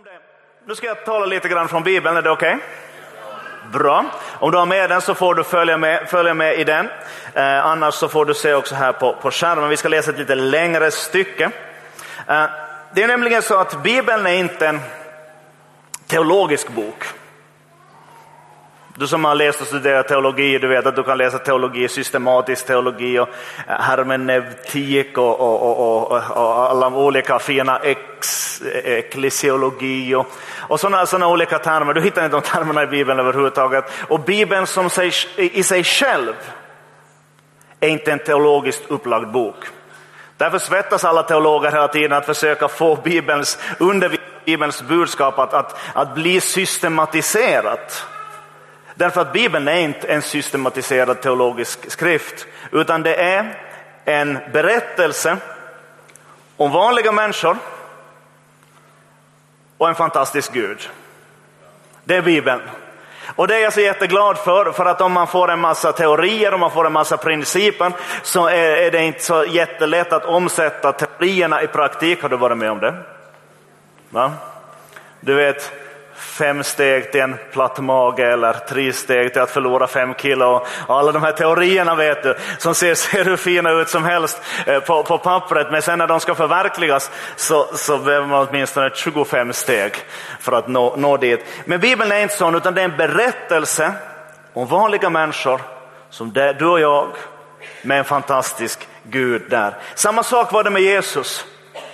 Nu ska jag tala lite grann från Bibeln, är det okej? Bra. Om du har med den så får du följa med i den. Annars så får du se också här på skärmen. Vi ska läsa ett lite längre stycke. Det är nämligen så att Bibeln är inte en teologisk bok. Du som har läst och studerat teologi, du vet att du kan läsa teologi, systematisk teologi och hermeneutik och alla olika fina eklesiologi och sådana olika termer. Du hittar inte de termerna i Bibeln överhuvudtaget. Och Bibeln som i sig själv är inte en teologiskt upplagd bok. Därför svettas alla teologer hela tiden att försöka få Bibelns budskap att bli systematiserat. Därför att Bibeln är inte en systematiserad teologisk skrift, utan det är en berättelse om vanliga människor och en fantastisk Gud. Det är Bibeln. Och det är jag så jätteglad för att om man får en massa teorier och man får en massa principer så är det inte så jättelätt att omsätta teorierna i praktik. Har du varit med om det? Va? Du vet, 5 steg till en platt mage eller 3 steg till att förlora 5 kilo. Och alla de här teorierna vet du, som ser hur fina ut som helst på pappret. Men sen när de ska förverkligas så behöver man åtminstone 25 steg för att nå dit. Men Bibeln är inte sån, utan det är en berättelse om vanliga människor som du och jag, med en fantastisk Gud där. Samma sak var det med Jesus.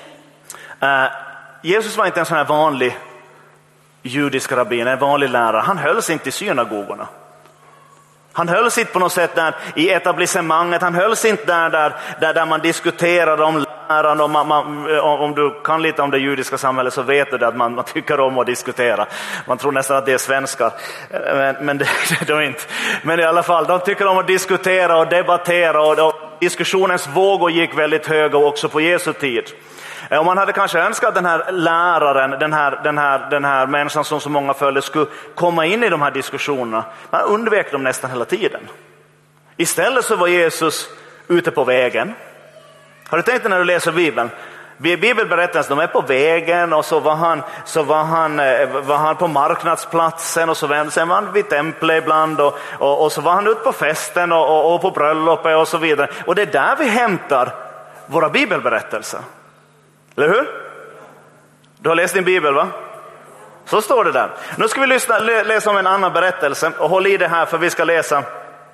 Jesus var inte en sån här vanlig judisk rabbin, en vanlig lärare. Han hölls inte i synagogorna. Han hölls inte på något sätt där i etablissemanget. Han hölls inte där man diskuterade om läran. Om du kan lite om det judiska samhället så vet du det, att man tycker om att diskutera. Man tror nästan att det är svenskar. Men det är de inte. Men i alla fall, de tycker om att diskutera och debattera. Och diskussionens vågor gick väldigt höga också på Jesu tid. Och man hade kanske önskat att den här läraren, den här människan som så många följde, skulle komma in i de här diskussionerna. Man undvek dem nästan hela tiden. Istället så var Jesus ute på vägen. Har du tänkt när du läser Bibeln? Bibelberättelsen, de är på vägen och så var han på marknadsplatsen och sen var han vid templet ibland och så var han ute på festen och på bröllopet och så vidare. Och det är där vi hämtar våra bibelberättelser. Eller hur? Du har läst din bibel, va? Så står det där. Nu ska vi läsa om en annan berättelse. Och håll i det här för vi ska läsa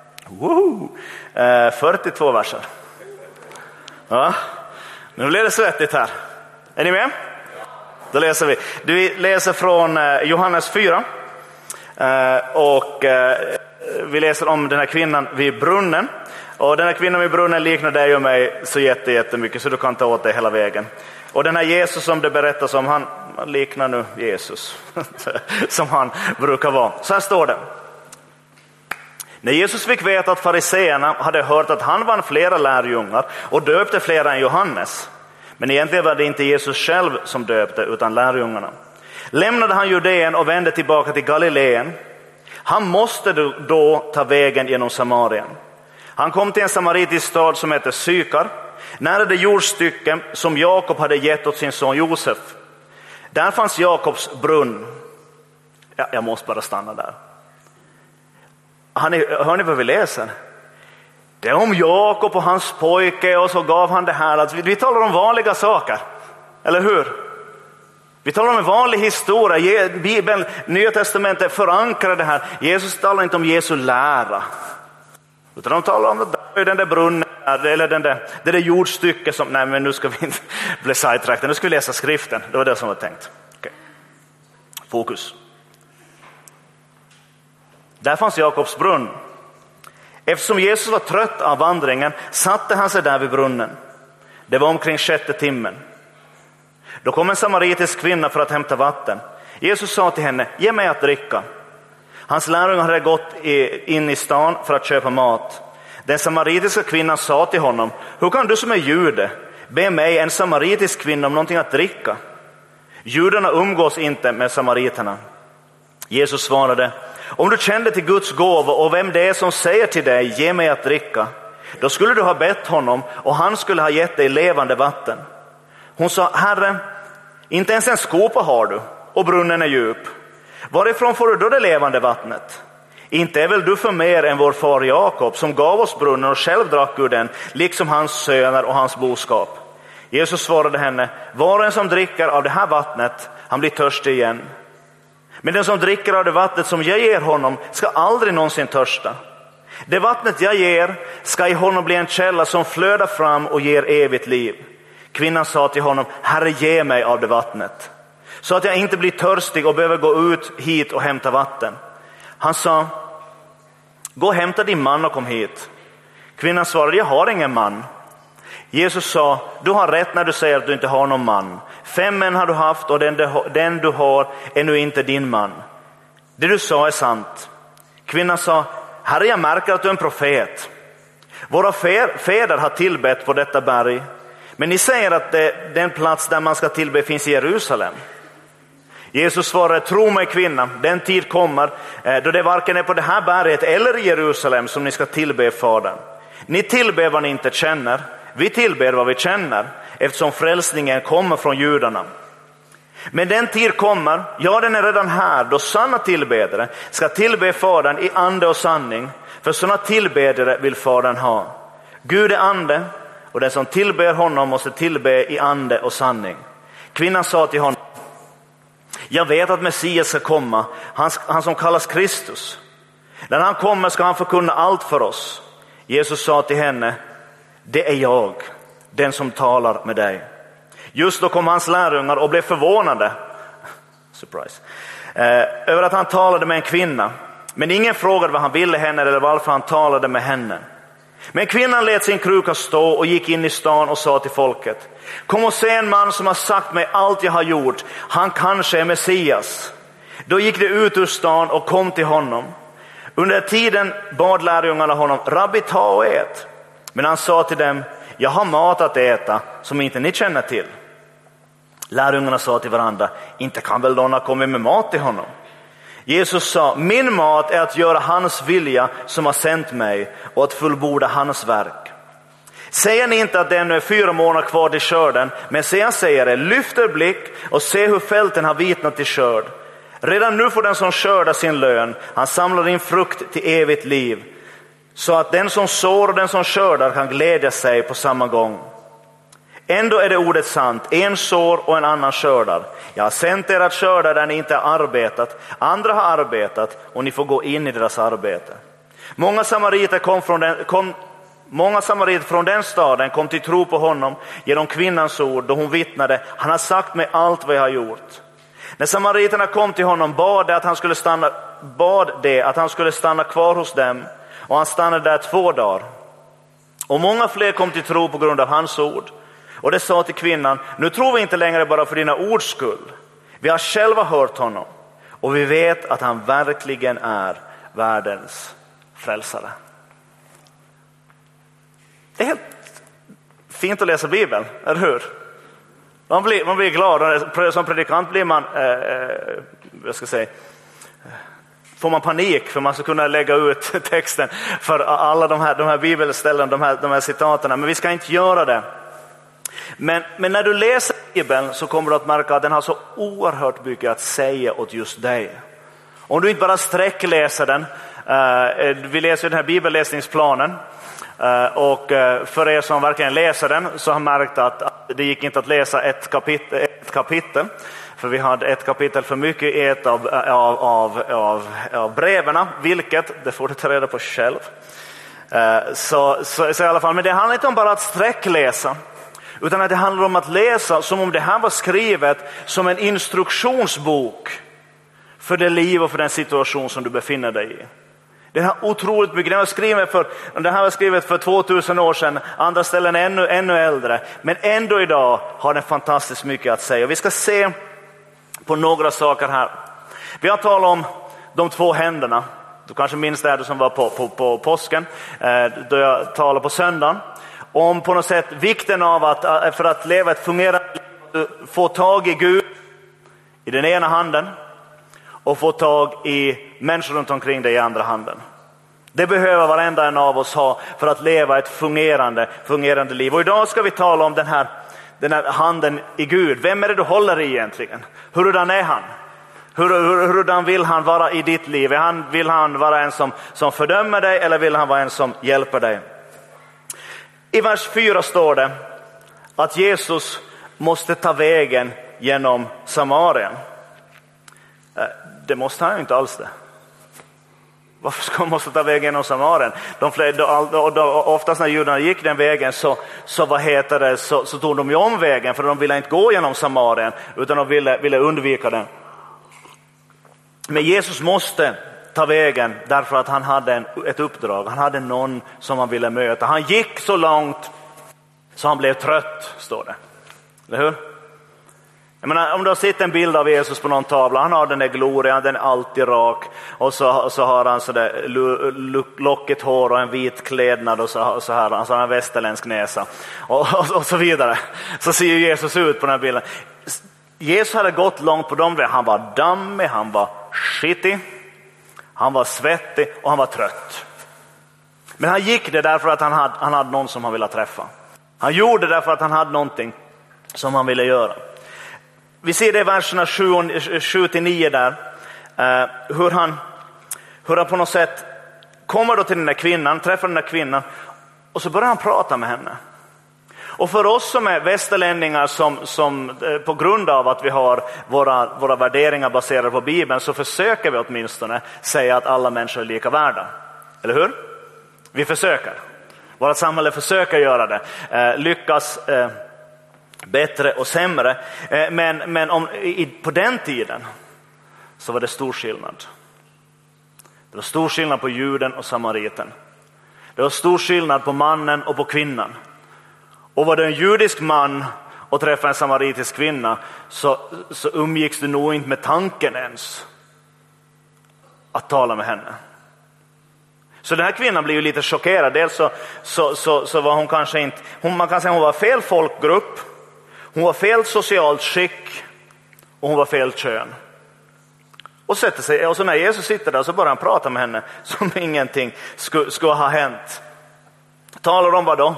42 verser. Ja, nu blir det svettigt här. Är ni med? Då läser vi. Vi läser från Johannes 4. Och vi läser om den här kvinnan vid brunnen. Och den här kvinnan vid brunnen liknar dig och mig så jättemycket så du kan ta åt dig hela vägen. Och den här Jesus som det berättas om, han liknar nu Jesus som han brukar vara. Så här står det. När Jesus fick veta att fariseerna hade hört att han vann flera lärjungar och döpte flera än Johannes. Men egentligen var det inte Jesus själv som döpte utan lärjungarna. Lämnade han Judeen och vände tillbaka till Galileen. Han måste då ta vägen genom Samarien. Han kom till en samaritisk stad som heter Sykar, nära det jordstycke som Jakob hade gett åt sin son Josef. Där fanns Jakobs brunn. Ja, jag måste bara stanna där. Hör ni vad vi läser? Det är om Jakob och hans pojke och så gav han det här. Alltså, vi talar om vanliga saker, eller hur? Vi talar om en vanlig historia. Bibeln, Nya testamentet förankrar det här. Jesus talar inte om Jesu lära. Utan de talar om den där brunnen eller det där jordstycket som... Nej, men nu ska vi inte bli sidetrackade. Nu ska vi läsa skriften. Det var det som var tänkt. Okay. Fokus. Där fanns Jakobs brunn. Eftersom Jesus var trött av vandringen satte han sig där vid brunnen. Det var omkring 6:e timmen. Då kom en samaritisk kvinna för att hämta vatten. Jesus sa till henne, ge mig att dricka. Hans lärjungar hade gått in i stan för att köpa mat. Den samaritiska kvinnan sa till honom, hur kan du som är jude be mig, en samaritisk kvinna, om någonting att dricka? Judarna umgås inte med samariterna. Jesus svarade, om du kände till Guds gåva och vem det är som säger till dig, ge mig att dricka, då skulle du ha bett honom och han skulle ha gett dig levande vatten. Hon sa, Herre, inte ens en skopa har du och brunnen är djup. Varifrån får du då det levande vattnet? Inte är väl du för mer än vår far Jakob, som gav oss brunnen och själv drack ur den, liksom hans söner och hans boskap. Jesus svarade henne: var och en som dricker av det här vattnet, han blir törstig igen. Men den som dricker av det vattnet som jag ger honom ska aldrig någonsin törsta. Det vattnet jag ger ska i honom bli en källa som flödar fram och ger evigt liv. Kvinnan sa till honom: Herre, ge mig av det vattnet, så att jag inte blir törstig och behöver gå ut hit och hämta vatten. Han sa: gå och hämta din man och kom hit. Kvinnan svarade: jag har ingen man. Jesus sa: du har rätt när du säger att du inte har någon man. 5 män har du haft och den du har är nu inte din man. Det du sa är sant. Kvinnan sa: Herre, jag märker att du är en profet. Våra fäder har tillbett på detta berg, men ni säger att den plats där man ska tillbe finns i Jerusalem. Jesus svarade: tro mig kvinna, den tid kommer då det varken är på det här berget eller i Jerusalem som ni ska tillbe Fadern. Ni tillber vad ni inte känner, vi tillber vad vi känner, eftersom frälsningen kommer från judarna. Men den tid kommer, ja den är redan här, då sanna tillbedare ska tillbe Fadern i ande och sanning, för sådana tillbedare vill Fadern ha. Gud är ande, och den som tillber honom måste tillbe i ande och sanning. Kvinnan sa till honom: jag vet att Messias ska komma, han som kallas Kristus. När han kommer ska han förkunna allt för oss. Jesus sa till henne: det är jag, den som talar med dig. Just då kom hans lärjungar och blev förvånade surprise, över att han talade med en kvinna. Men ingen frågade vad han ville henne eller varför han talade med henne. Men kvinnan lät sin kruka stå och gick in i stan och sa till folket: kom och se en man som har sagt mig allt jag har gjort. Han kanske är Messias. Då gick det ut ur stan och kom till honom. Under tiden bad lärjungarna honom: rabbi, ta och ät. Men han sa till dem: jag har mat att äta som inte ni känner till. Lärjungarna sa till varandra: inte kan väl någon ha kommit med mat till honom? Jesus sa: min mat är att göra hans vilja som har sänt mig och att fullborda hans verk. Säger ni inte att det ännu är 4 månader kvar till skörden? Men se, jag säger det, lyft er blick och se hur fälten har vitnat till skörd. Redan nu får den som skördar sin lön, han samlar in frukt till evigt liv, så att den som sår och den som skördar kan glädja sig på samma gång. Ändå är det ordet sant, en sår och en annan skördar. Jag har sänt er att skörda där ni inte har arbetat, andra har arbetat och ni får gå in i deras arbete. Många samariter från den staden kom till tro på honom genom kvinnans ord, då hon vittnade: han har sagt mig allt vad jag har gjort. När samariterna kom till honom bad de att han skulle stanna kvar hos dem, och han stannade där 2 dagar. Och många fler kom till tro på grund av hans ord. Och det sa till kvinnan: nu tror vi inte längre bara för dina ords skull. Vi har själva hört honom och vi vet att han verkligen är världens frälsare. Det är helt fint att läsa Bibeln, eller hur? Man blir glad. Som predikant blir man får man panik för man ska kunna lägga ut texten för alla de här bibelställen, de här citaterna. Men vi ska inte göra det. Men när du läser Bibeln så kommer du att märka att den har så oerhört mycket att säga åt just dig. Om du inte bara sträckläser den, vi läser den här bibelläsningsplanen, och för er som verkligen läser den så har märkt att det gick inte att läsa ett kapitel, för vi hade ett kapitel för mycket i ett av breven, vilket det får du ta reda på själv. Så i alla fall, men det handlar inte om bara att sträckläsa, utan att det handlar om att läsa som om det här var skrivet som en instruktionsbok för det liv och för den situation som du befinner dig i. Det här otroligt mycket. Det här var skrivet för 2000 år sedan. Andra ställen är ännu äldre. Men ändå idag har den fantastiskt mycket att säga. Vi ska se på några saker här. Vi har talat om de 2 händerna. Du kanske minns det här som var på påsken. Då jag talade på söndagen. Om på något sätt vikten av att för att leva ett fungerande liv, få tag i Gud i den ena handen och få tag i människor runt omkring dig i andra handen. Det behöver varenda en av oss ha för att leva ett fungerande liv. Och idag ska vi tala om den här handen i Gud. Vem är det du håller i egentligen? Hurdan är han? Hurdan vill han vara i ditt liv? Vill han vara en som fördömer dig, eller vill han vara en som hjälper dig? I vers 4 står det att Jesus måste ta vägen genom Samarien. Det måste han ju inte alls det. Varför ska man måste ta vägen genom Samarien? Oftast när judarna gick den vägen så tog de ju om vägen, för de ville inte gå genom Samarien, utan de ville undvika den. Men Jesus måste ta vägen därför att han hade ett uppdrag. Han hade någon som han ville möta. Han gick så långt så han blev trött, står det. Eller hur? Jag menar, om du har sett en bild av Jesus på någon tavla, han har den där glorian, den är alltid rak, och så har han så där lockigt hår och en vit klädnad, och så här, han har en västerländsk näsa och så vidare. Så ser ju Jesus ut på den här bilden. Jesus hade gått långt på dem. Han var dammig, han var skitig, han var svettig och han var trött. Men han gick det därför att han hade någon som han ville träffa. Han gjorde det därför att han hade någonting som han ville göra. Vi ser det i verserna 7-9 där. Hur han på något sätt kommer då till den där kvinnan, träffar den där kvinnan, och så börjar han prata med henne. Och för oss som är västerlänningar, som på grund av att vi har våra värderingar baserade på Bibeln, så försöker vi åtminstone säga att alla människor är lika värda. Eller hur? Vi försöker. Vårt samhälle försöker göra det. Lyckas bättre och sämre. Men på den tiden så var det stor skillnad. Det var stor skillnad på juden och samariten. Det var stor skillnad på mannen och på kvinnan. Och var det en judisk man och träffade en samaritisk kvinna, så umgicks du nog inte med tanken ens att tala med henne. Så den här kvinnan blev ju lite chockerad. Dels så var hon kanske inte, man kan säga hon var fel folkgrupp, hon var fel socialt skick och hon var fel kön. Och sätter sig, och så när Jesus sitter där så börjar han prata med henne som ingenting skulle ha hänt. Talar om vad då?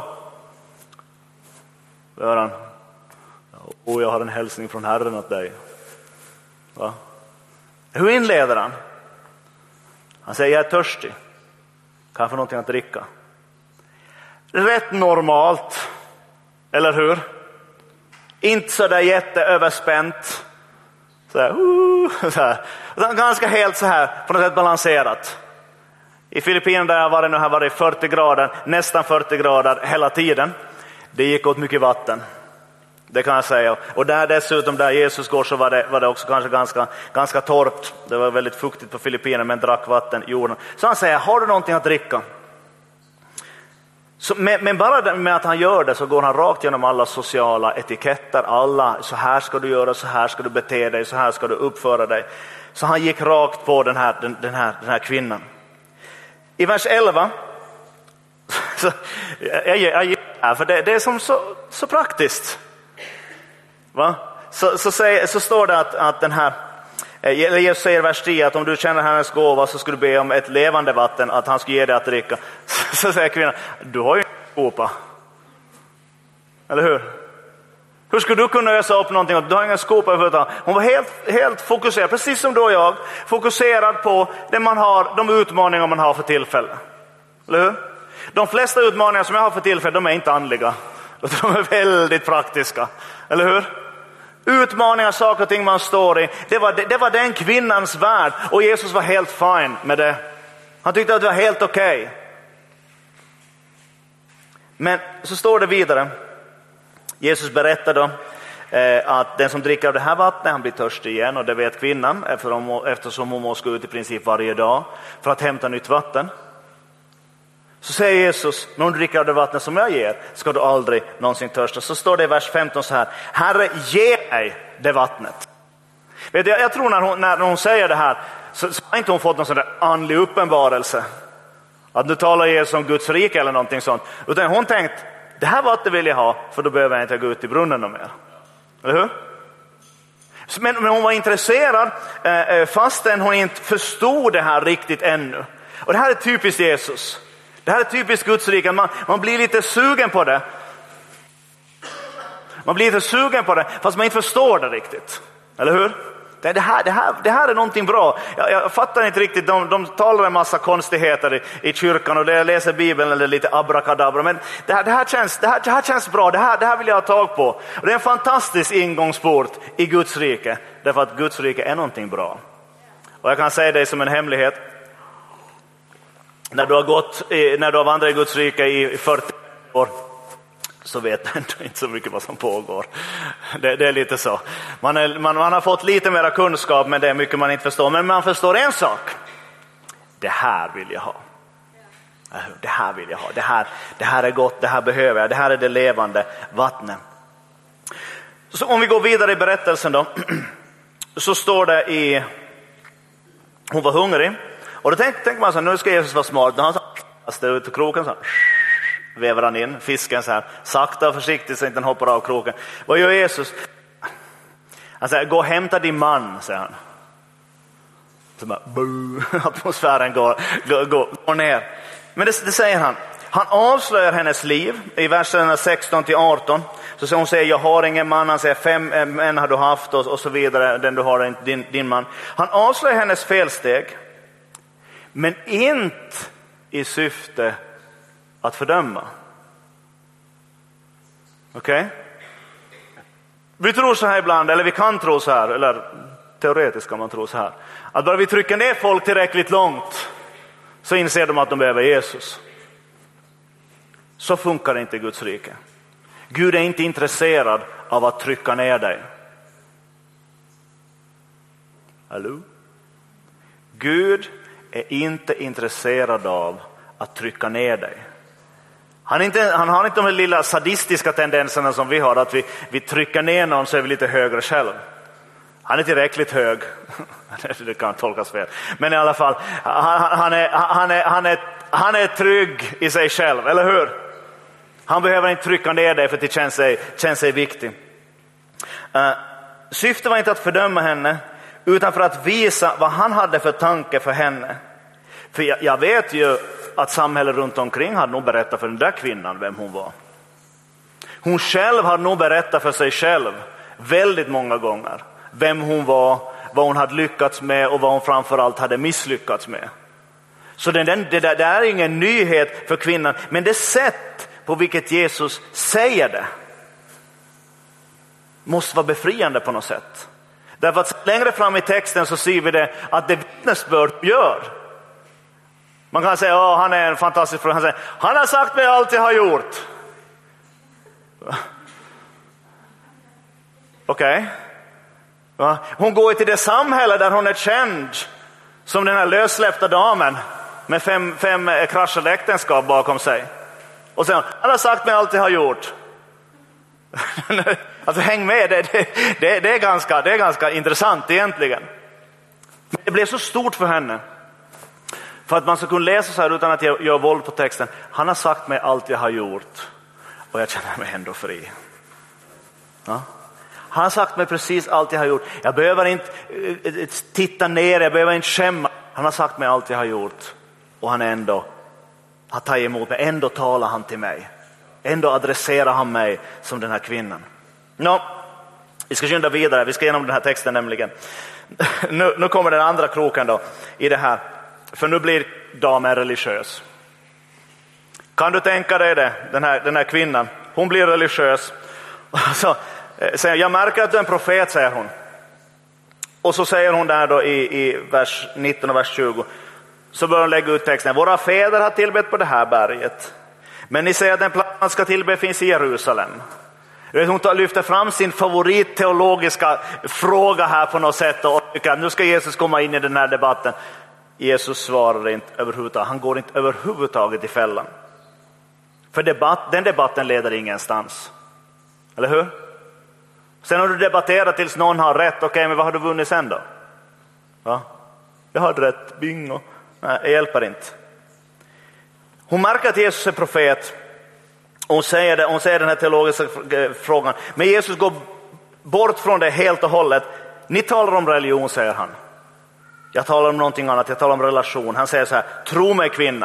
Gör han? Och jag har en hälsning från Herren åt dig. Va? Hur inleder han? Han säger, jag är törstig. Kan jag få någonting att dricka? Rätt normalt. Eller hur? Inte så där jätteöverspänt. Så här. Ganska helt så här, på något sätt balanserat. I Filippinerna där jag var nu, här var det 40 grader, nästan 40 grader hela tiden. Det gick åt mycket vatten. Det kan jag säga. Och där dessutom, där Jesus går, så var det också kanske ganska torrt. Det var väldigt fuktigt på Filippinerna, men drack vatten i jorden. Så han säger, har du någonting att dricka? Men bara med att han gör det så går han rakt genom alla sociala etiketter. Alla, så här ska du göra, så här ska du bete dig, så här ska du uppföra dig. Så han gick rakt på den här kvinnan. I vers 11, så, jag gillar, för det är som så praktiskt. Va? Så står det att den här, Jesus säger i vers 10 att om du känner Herrens gåva så skulle du be om ett levande vatten, att han skulle ge dig att dricka. Så säger kvinnan, du har ju en skopa. Eller hur? Hur skulle du kunna ösa upp någonting? Du har ingen skopa överhuvudtaget. Hon var helt fokuserad, precis som du och jag, fokuserad på det man har, de utmaningar man har för tillfället. Eller hur? De flesta utmaningar som jag har för tillfället, de är inte andliga. De är väldigt praktiska. Eller hur? Utmaningar, saker och ting man står i. Det var den kvinnans värld. Och Jesus var helt fine med det. Han tyckte att det var helt okej. Men så står det vidare. Jesus berättar då att den som dricker av det här vattnet, han blir törstig igen. Och det vet kvinnan, eftersom hon måste gå ut i princip varje dag för att hämta nytt vatten. Så säger Jesus, när du dricker av det vattnet som jag ger, ska du aldrig någonsin törsta. Så står det i vers 15 så här, Herre, ge mig det vattnet. Vet du, jag tror när hon säger det här, så har inte hon fått någon sån där andlig uppenbarelse. Att nu talar Jesus om Guds rike eller någonting sånt. Utan hon tänkt, det här vattnet vill jag ha, för då behöver jag inte gå ut i brunnen och mer. Eller hur? Men hon var intresserad, fastän hon inte förstod det här riktigt ännu. Och det här är typiskt Jesus. Det här är typiskt Guds rike. Man blir lite sugen på det. Man blir lite sugen på det, fast man inte förstår det riktigt. Eller hur? Det här är någonting bra. Jag fattar inte riktigt, de talar en massa konstigheter i kyrkan och jag läser Bibeln eller lite abrakadabra, men det här känns bra, det här vill jag ha tag på. Och det är en fantastisk ingångsport i Guds rike, därför att Guds rike är någonting bra. Och jag kan säga det som en hemlighet. När du har vandrat i Guds rike i 40 år, så vet du inte så mycket vad som pågår. Det är lite så. Man har fått lite mer kunskap, men det är mycket man inte förstår. Men man förstår en sak. Det här vill jag ha. Det här vill jag ha. Det här är gott, det här behöver jag. Det här är det levande vattnet. Så om vi går vidare i berättelsen då. Så står det i... Hon var hungrig. Och då tänker man så här, nu ska Jesus vara smart. När han kastar ut kroken så här, väver han in fisken så här, sakta och försiktigt så inte den hoppar av kroken. Vad gör Jesus? Han säger, gå och hämta din man, säger han. Så bara, atmosfären går ner. Men det säger han. Han avslöjar hennes liv i verserna 16-18. Så hon säger, jag har ingen man. Han säger, 5 män har du haft och så vidare. Den du har, din man. Han avslöjar hennes felsteg. Men inte i syfte att fördöma. Okej? Vi tror så här ibland, eller vi kan tro så här, eller teoretiskt kan man tro så här. Att bara vi trycker ner folk tillräckligt långt så inser de att de behöver Jesus. Så funkar det inte i Guds rike. Gud är inte intresserad av att trycka ner dig. Hallå? Gud är inte intresserad av att trycka ner dig. Han har inte de här lilla sadistiska tendenserna som vi har, att vi trycker ner någon så är vi lite högre själv. Han är tillräckligt hög. Det kan tolkas fel. Men i alla fall, han är trygg i sig själv, eller hur? Han behöver inte trycka ner dig för att det känns sig viktigt. Syftet var inte att fördöma henne, utan för att visa vad han hade för tanke för henne. För jag vet ju att samhället runt omkring hade nog berättat för den där kvinnan vem hon var. Hon själv hade nog berättat för sig själv väldigt många gånger vem hon var, vad hon hade lyckats med och vad hon framförallt hade misslyckats med. Så det är ingen nyhet för kvinnan, men det sätt på vilket Jesus säger det måste vara befriande på något sätt. Därför att längre fram i texten så ser vi det att det vittnesbörd gör. Man kan säga, han är en fantastisk fråga. Han har sagt mig allt jag har gjort. Okej. Hon går till det samhälle där hon är känd som den här lössläppta damen med 5 kraschade äktenskap bakom sig. Och sen, han har sagt mig allt jag har gjort. Alltså häng med, det är ganska intressant egentligen. Men det blev så stort för henne. För att man ska kunna läsa så här utan att jag gör våld på texten. Han har sagt mig allt jag har gjort och jag känner mig ändå fri. Ja? Han har sagt mig precis allt jag har gjort. Jag behöver inte titta ner, jag behöver inte skämma. Han har sagt mig allt jag har gjort och han ändå har tagit emot mig. Ändå talar han till mig. Ändå adresserar han mig som den här kvinnan. Vi ska skynda vidare. Vi ska igenom den här texten nämligen. Nu kommer den andra kroken då i det här. För nu blir damen religiös. Kan du tänka dig det? Den här kvinnan. Hon blir religiös. Så säger jag märker att du är en profet, säger hon. Och så säger hon där då i vers 19 och vers 20. Så börjar hon lägga ut texten. Våra fäder har tillbett på det här berget. Men ni säger att den plats man ska tillbe finns i Jerusalem. Hon lyfter fram sin favoritteologiska fråga här på något sätt. Och nu ska Jesus komma in i den här debatten. Jesus svarar inte överhuvudtaget. Han går inte överhuvudtaget i fällan. För den debatten leder ingenstans. Eller hur? Sen har du debatterat tills någon har rätt. Okej, men vad har du vunnit sen då? Va? Jag har rätt, bingo. Nej, det hjälper inte. Hon märker att Jesus är profet. Och hon säger den här teologiska frågan. Men Jesus går bort från det helt och hållet. Ni talar om religion, säger han. Jag talar om någonting annat, jag talar om relation. Han säger så här, tro mig kvinna.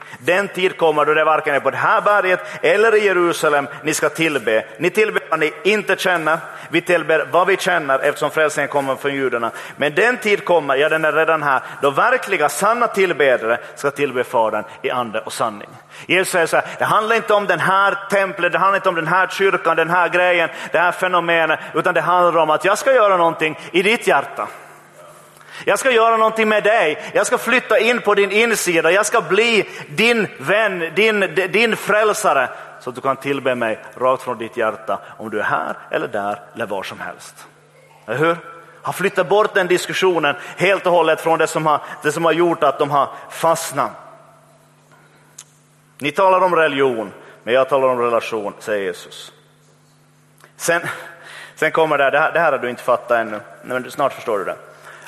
Den tid kommer då det varken är på det här berget eller i Jerusalem ni ska tillbe. Ni tillber vad ni inte känner. Vi tillber vad vi känner eftersom frälsningen kommer från judarna. Men den tid kommer, ja den är redan här, då verkliga sanna tillbedare ska tillbe Fadern i ande och sanning. Jesus säger så här, det handlar inte om den här templet, det handlar inte om den här kyrkan, den här grejen, det här fenomenet, utan det handlar om att jag ska göra någonting i ditt hjärta. Jag ska göra någonting med dig. Jag ska flytta in på din insida. Jag ska bli din vän, din frälsare. Så att du kan tillbe mig rakt från ditt hjärta. Om du är här eller där eller var som helst. Eller hur? Han flyttar bort den diskussionen helt och hållet från det som har gjort att de har fastnat. Ni talar om religion, men jag talar om relation, säger Jesus. Sen kommer det här har du inte fattat ännu. Men snart förstår du det.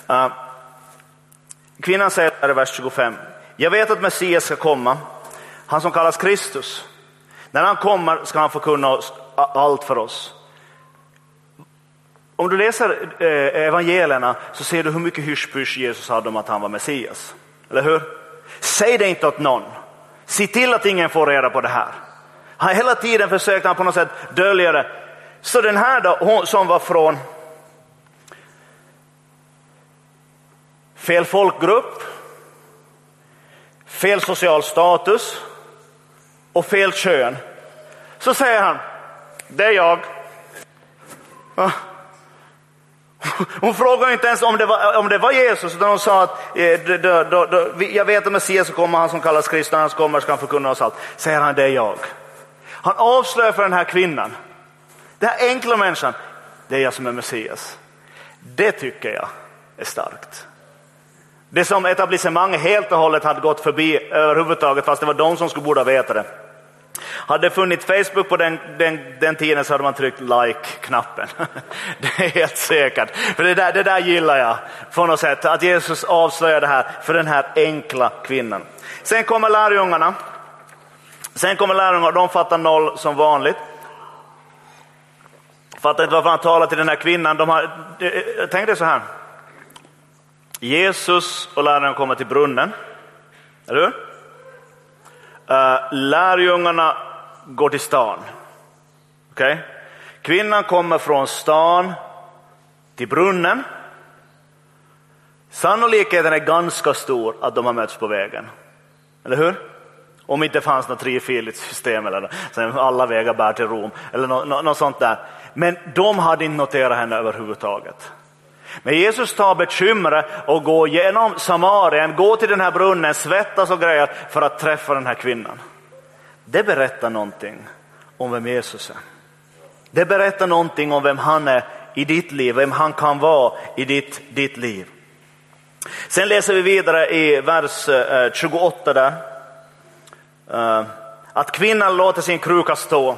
Kvinnan säger här i vers 25. Jag vet att Messias ska komma. Han som kallas Kristus. När han kommer ska han förkunna allt för oss. Om du läser evangelierna så ser du hur mycket hysch-pysch Jesus hade om att han var Messias. Eller hur? Säg det inte åt någon. Se till att ingen får reda på det här. Han hela tiden försökte han på något sätt dölja det. Så den här då, hon som var från fel folkgrupp, fel social status och fel kön. Så säger han, det är jag. Hon frågar inte ens om det var Jesus, utan hon sa att jag vet att Messias så kommer, han som kallas Kristus, han kommer ska han förkunna oss allt. Säger han, det är jag. Han avslöjar för den här kvinnan, den här enkla människan, det är jag som är Messias. Det tycker jag är starkt. Det som etablissemanget helt och hållet hade gått förbi överhuvudtaget, fast det var de som skulle borde veta det. Hade det funnits Facebook på den tiden så hade man tryckt like-knappen. Det är helt säkert. För det där gillar jag på något sätt. Att Jesus avslöjar det här för den här enkla kvinnan. Sen kommer lärjungarna. De fattar noll som vanligt. Fattar inte varför han talar till den här kvinnan. Tänk dig så här. Jesus och lärjungarna kommer till brunnen. Eller hur? Lärjungarna går till stan. Okay? Kvinnan kommer från stan till brunnen. Sannolikheten är ganska stor att de har mötts på vägen. Eller hur? Om inte fanns något trefiligt system eller så alla vägar bär till Rom eller något sånt där. Men de hade inte noterat henne överhuvudtaget. Men Jesus tar bekymret och går genom Samarien, går till den här brunnen, svettas och grejer för att träffa den här kvinnan. Det berättar någonting om vem Jesus är. Det berättar någonting om vem han är i ditt liv, vem han kan vara i ditt liv. Sen läser vi vidare i vers 28 där. Att kvinnan låter sin kruka stå.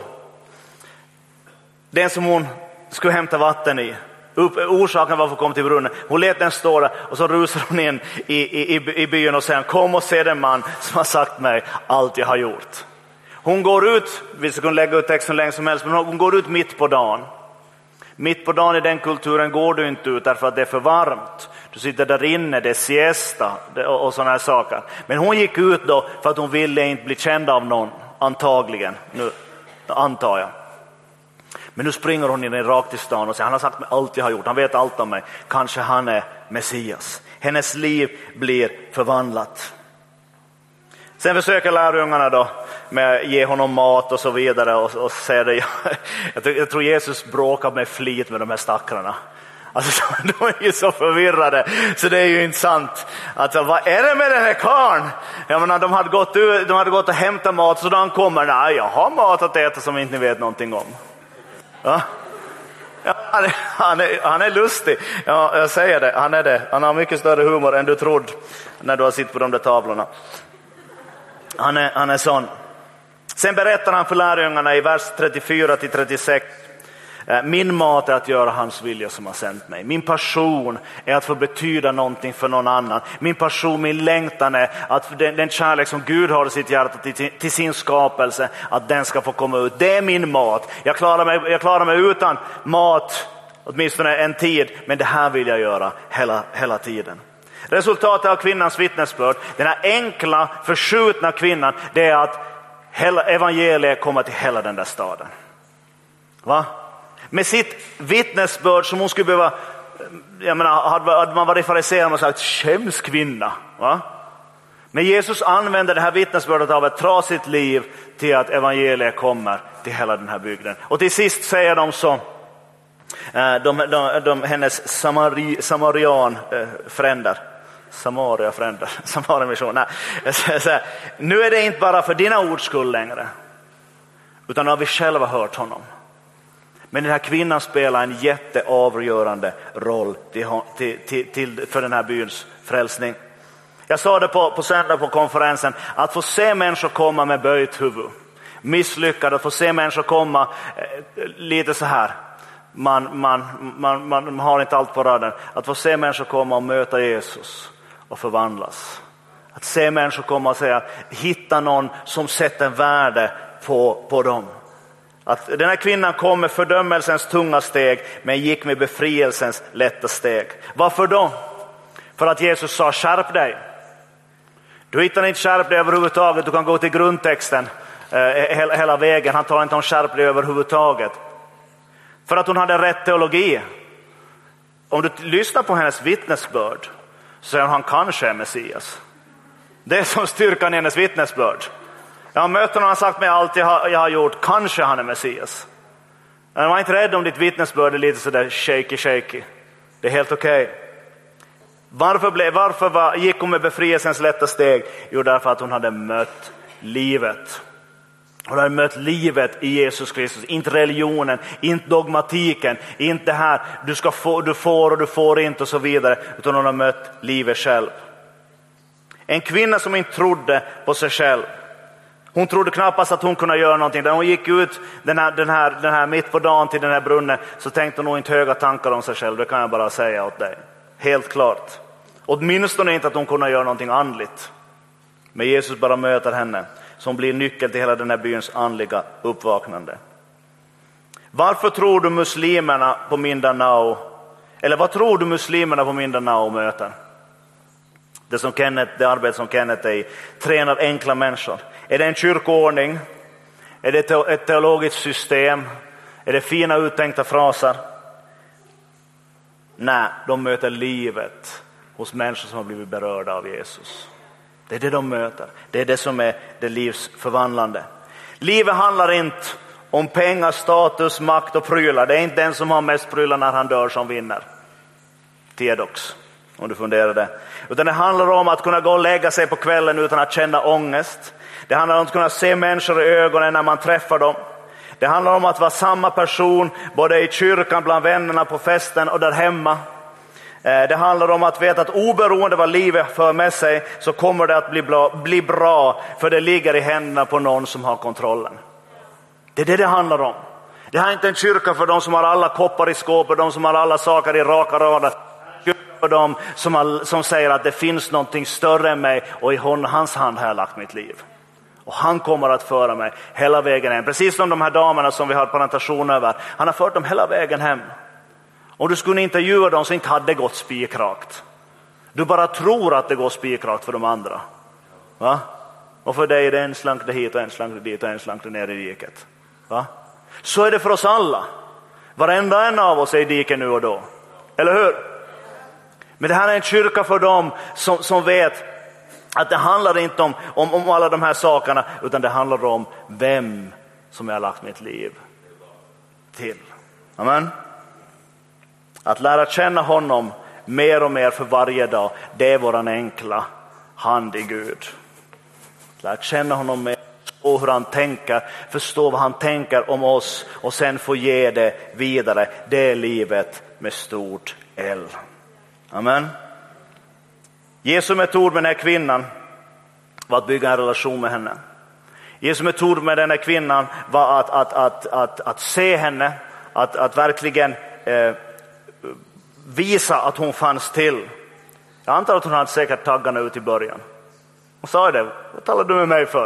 Den som hon skulle hämta vatten i. Orsaken varför hon kom till brunnen. Hon lät den stå där och så rusar hon in i byn och säger, kom och se den man som har sagt mig allt jag har gjort. Hon går ut, vi ska kunna lägga ut texten länge som helst, men hon går ut mitt på dagen. Mitt på dagen i den kulturen går du inte ut därför att det är för varmt. Du sitter där inne, det är siesta och sådana här saker. Men hon gick ut då för att hon ville inte bli känd av någon, antagligen. Nu antar jag. Men nu springer hon in rakt till stan och säger, han har sagt mig allt jag har gjort. Han vet allt om mig. Kanske han är Messias. Hennes liv blir förvandlat. Sen försöker lärjungarna då med att ge honom mat och så vidare. Och säger det, jag tror Jesus bråkar med flit med de här stackarna. Alltså, de är ju så förvirrade. Så det är ju inte sant. Alltså, vad är det med den här karln? Jag menar, de hade gått och hämtat mat. Så då han kommer, nej jag har mat att äta som inte ni vet någonting om. Ja. Ja, han är lustig. Ja, jag säger det. Han är det. Han har mycket större humor än du trodde när du har sitt på de där tavlorna. Han är sån. Sen berättar han för lärjungarna i vers 34-36. Min mat är att göra hans vilja som har sänt mig. Min passion är att få betyda någonting för någon annan. Min passion, min längtan är att den kärlek som Gud har i sitt hjärta till sin skapelse, att den ska få komma ut. Det är min mat. Jag klarar mig utan mat åtminstone en tid, men det här vill jag göra hela tiden. Resultatet av kvinnans vittnesbörd, den här enkla, förskjutna kvinnan, det är att hela evangeliet kommer till hela den där staden. Va? Med sitt vittnesbörd som hon skulle behöva, jag menar, hade man varit fariséer och sagt skäms kvinna. Va? Men Jesus använder det här vittnesbördet av ett trasigt liv till att evangeliet kommer till hela den här bygden. Och till sist säger de så, hennes samarian-fränder, Samarien-mission. Nu är det inte bara för dina ords skull längre, utan har vi själva hört honom. Men den här kvinnan spelar en jätteavgörande roll för den här byns frälsning. Jag sa det på söndag på konferensen, att få se människor komma med böjt huvud, misslyckade, att få se människor komma lite så här. Man har inte allt på raden. Att få se människor komma och möta Jesus och förvandlas. Att se människor komma och säga, hitta någon som sätter värde på dem. Att den här kvinnan kom med fördömelsens tunga steg, men gick med befrielsens lätta steg. Varför då? För att Jesus sa, skärp dig. Du hittar inte skärp dig överhuvudtaget. Du kan gå till grundtexten hela vägen. Han talar inte om skärp dig överhuvudtaget. För att hon hade rätt teologi. Om du lyssnar på hennes vittnesbörd så säger han kanske är Messias. Det är som styrkan i hennes vittnesbörd. Jag har mött honom och sagt mig allt jag har gjort. Kanske han är Messias. Men var inte rädd om ditt vittnesbörd är lite sådär shaky. Det är helt okej. Varför gick hon med befrielsens lätta steg? Jo, därför att hon hade mött livet. Hon hade mött livet i Jesus Kristus. Inte religionen, inte dogmatiken, inte det här du får och du får inte och så vidare. Utan hon har mött livet själv. En kvinna som inte trodde på sig själv. Hon trodde knappast att hon kunde göra någonting. När hon gick ut den här mitt på dagen till den här brunnen, så tänkte hon nog inte höga tankar om sig själv. Det kan jag bara säga åt dig. Helt klart. Åtminstone inte att hon kunde göra någonting andligt. Men Jesus bara möter henne, som blir nyckeln till hela den här byns andliga uppvaknande. Varför tror du muslimerna på Mindanao, eller vad tror du muslimerna på Mindanao möter? Det arbete som Kenneth är i, tränar enkla människor. Är det en kyrkoordning? Är det ett teologiskt system? Är det fina uttänkta fraser? Nej, de möter livet hos människor som har blivit berörda av Jesus. Det är det de möter. Det är det som är det livsförvandlande. Livet handlar inte om pengar, status, makt och prylar. Det är inte den som har mest prylar när han dör som vinner. Teodox, om du funderar det. Utan det handlar om att kunna gå och lägga sig på kvällen utan att känna ångest. Det handlar om att kunna se människor i ögonen när man träffar dem. Det handlar om att vara samma person både i kyrkan, bland vännerna, på festen och där hemma. Det handlar om att veta att oberoende vad livet för med sig så kommer det att bli bra, för det ligger i händerna på någon som har kontrollen. Det är det handlar om. Det här är inte en kyrka för de som har alla koppar i skåpet, de som har alla saker i raka rader. För de som säger att det finns någonting större än mig, och i hans hand har jag lagt mitt liv. Och han kommer att föra mig hela vägen hem. Precis som de här damerna som vi har presentation över. Han har fört dem hela vägen hem. Om du skulle intervjua dem så inte hade det gått spikrakt. Du bara tror att det går spikrakt för de andra. Va? Och för dig är det en slank hit och en slank dit och en slank ner i diket. Va? Så är det för oss alla. Varenda en av oss är i diken nu och då. Eller hur? Men det här är en kyrka för dem som vet att det handlar inte om alla de här sakerna, utan det handlar om vem som jag har lagt mitt liv till. Amen. Att lära känna honom mer och mer för varje dag, det är våran enkla hand i Gud. Lära känna honom mer, förstå hur han tänker, förstå vad han tänker om oss och sen få ge det vidare. Det är livet med stort L. Amen. Jesu metod med den här kvinnan var att bygga en relation med henne. Jesu metod med den här kvinnan var att se henne, att verkligen visa att hon fanns till. Jag antar att hon hade säkert taggarna ut i början. Hon sa det, vad talar du med mig för?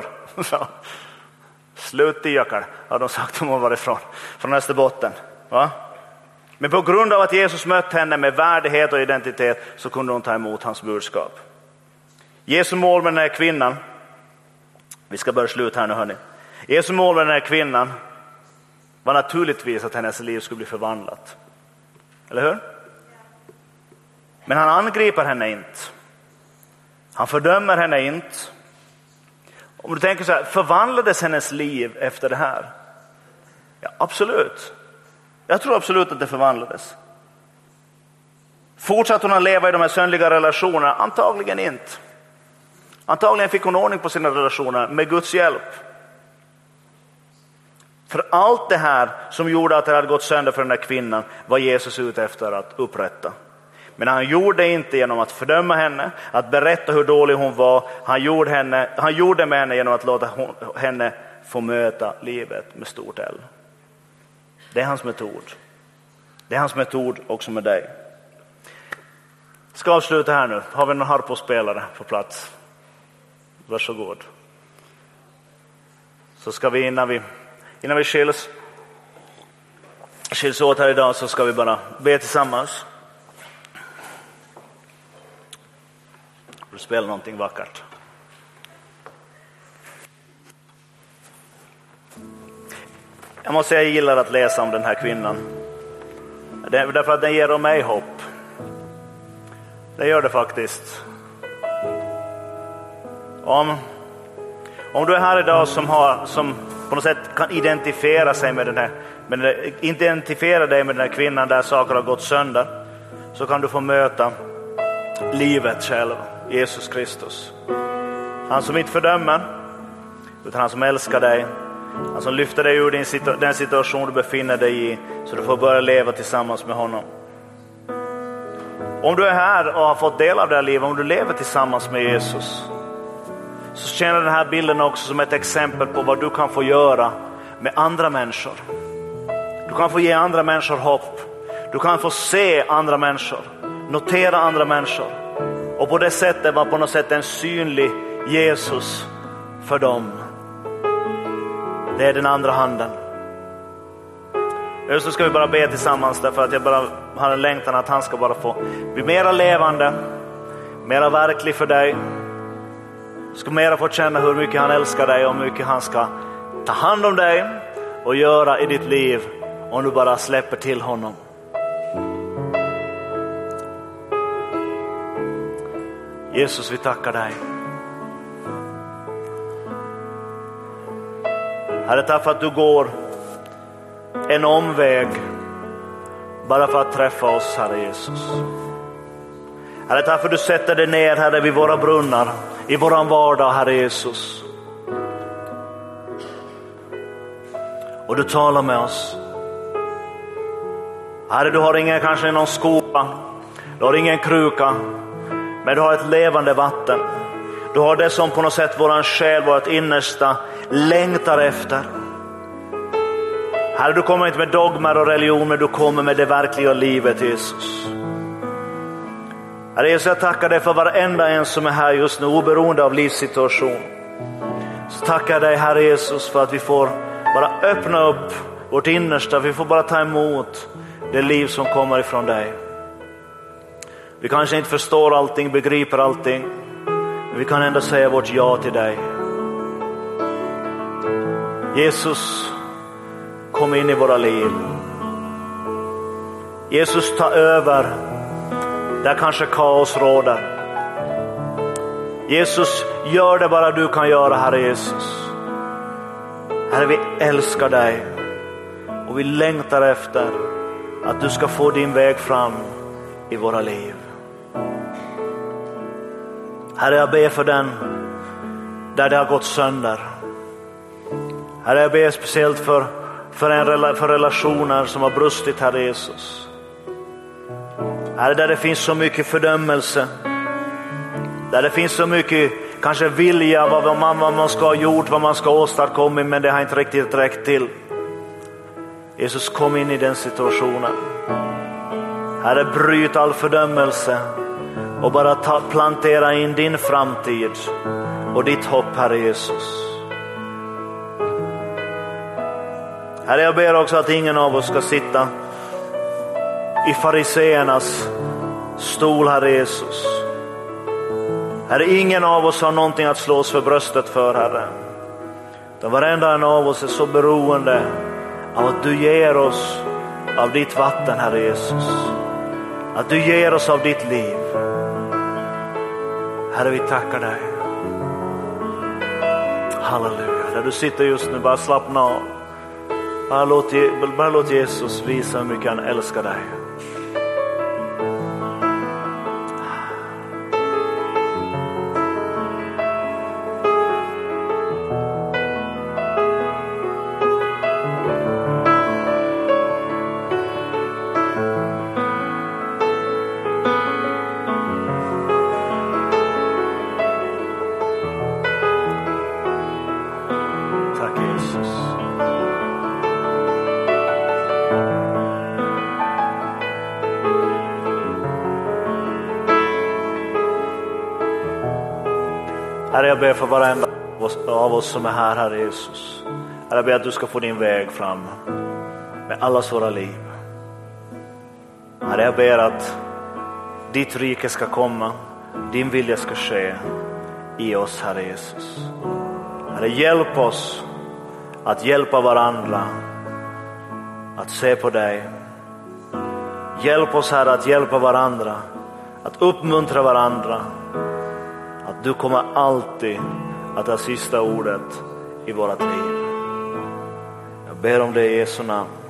Slut i jackar, har de sagt om hon var ifrån Österbotten. Va? Men på grund av att Jesus mötte henne med värdighet och identitet så kunde hon ta emot hans budskap. Jesu mål med den här kvinnan, vi ska börja sluta här nu hörni. Jesu mål med den här kvinnan var naturligtvis att hennes liv skulle bli förvandlat. Eller hur? Men han angriper henne inte. Han fördömer henne inte. Om du tänker så här, förvandlades hennes liv efter det här? Ja, absolut. Jag tror absolut att det förvandlades. Fortsatte hon att leva i de här söndliga relationerna? Antagligen inte. Antagligen fick hon ordning på sina relationer med Guds hjälp. För allt det här som gjorde att det hade gått sönder för den här kvinnan var Jesus ute efter att upprätta. Men han gjorde det inte genom att fördöma henne, att berätta hur dålig hon var. Han gjorde med henne genom att låta henne få möta livet med stort L. Det är hans metod. Det är hans metod också med dig. Ska avsluta här nu. Har vi någon harpospelare på plats? Varsågod. Så ska vi innan vi skiljs åt här idag så ska vi bara be tillsammans. Du spelar någonting vackert. Jag måste säga jag gillar att läsa om den här kvinnan. Därför att den ger mig hopp. Det gör det faktiskt. Om du är här idag som på något sätt kan identifiera sig med den här, identifiera dig med den här kvinnan där saker har gått sönder, så kan du få möta livet själv, Jesus Kristus. Han som inte fördömer, utan han som älskar dig. Han som lyfter dig ur den situation du befinner dig i, så du får börja leva tillsammans med honom. Om du är här och har fått del av det här livet, om du lever tillsammans med Jesus, så känner den här bilden också som ett exempel på vad du kan få göra med andra människor. Du kan få ge andra människor hopp. Du kan få se andra människor, notera andra människor. Och på det sättet var på något sätt en synlig Jesus för dem. Det är den andra handen. Så ska vi bara be tillsammans, därför att jag bara har en längtan att han ska bara få bli mera levande, mera verklig för dig. Du ska mera få känna hur mycket han älskar dig och hur mycket han ska ta hand om dig och göra i ditt liv om du bara släpper till honom. Jesus, vi tackar dig. Herre, tack för att du går en omväg bara för att träffa oss, Herre Jesus. Herre, tack för att du sätter dig ner, Herre, vid våra brunnar, i våran vardag, Herre Jesus. Och du talar med oss. Herre, du har kanske någon skopa, du har ingen kruka, men du har ett levande vatten. Du har det som på något sätt våran själ, vårt innersta längtar efter. Herre, du kommer inte med dogmer och religion, men du kommer med det verkliga livet, Jesus. Herre Jesus, jag tackar dig för varenda en som är här just nu, oberoende av livssituation. Så tackar dig, Herre Jesus, för att vi får bara öppna upp vårt innersta. Vi får bara ta emot det liv som kommer ifrån dig. Vi kanske inte förstår allting, begriper allting, men vi kan ändå säga vårt ja till dig. Jesus, kom in i våra liv. Jesus, ta över där kanske kaos råder. Jesus, gör det bara du kan göra, Herre Jesus. Herre, vi älskar dig och vi längtar efter att du ska få din väg fram i våra liv. Herre, jag ber för den där det har gått sönder. Herre, jag ber speciellt för relationer som har brustit, Herre Jesus. Herre, där det finns så mycket fördömelse, där det finns så mycket kanske vilja vad man ska ha gjort, vad man ska åstadkomma, men det har inte riktigt räckt till. Jesus, kom in i den situationen. Herre, bryt all fördömelse och bara plantera in din framtid och ditt hopp, Herre Jesus. Herre, jag ber också att ingen av oss ska sitta i fariseernas stol, Herre Jesus. Herre, ingen av oss har någonting att slå oss för bröstet för, Herre. Varenda en av oss är så beroende av att du ger oss av ditt vatten, Herre Jesus. Att du ger oss av ditt liv. Herre, vi tackar dig. Halleluja. Där du sitter just nu, bara slappna av. Bara låt Jesus visa hur mycket han älskar dig. Herre, jag ber för varenda av oss som är här, Herre Jesus. Herre, jag ber att du ska få din väg fram med allas våra liv. Herre, jag ber att ditt rike ska komma, din vilja ska ske i oss, Herre Jesus. Herre, hjälp oss att hjälpa varandra att se på dig. Hjälp oss, Herre, att hjälpa varandra, att uppmuntra varandra. Att du kommer alltid att ha sista ordet i vårat liv. Jag ber om det i Jesu namn.